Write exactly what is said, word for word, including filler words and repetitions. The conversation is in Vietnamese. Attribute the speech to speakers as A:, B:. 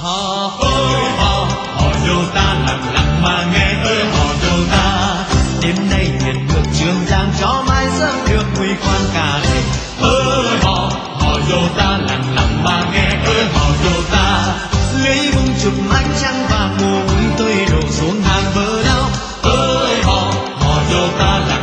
A: hò ơi hò, hò dô ta lặng lặng mà nghe ơi hò dô ta. Đêm nay nguyện ngược trường giang cho mai sớm được huy quan cả đời. Ơi hò, hò dô ta lặng lặng mà nghe ơi hò dô ta. Lưới bung chụp ánh trăng và mùa tôi đổ xuống hàng bờ đao. Ơi hò, hò dô ta lặng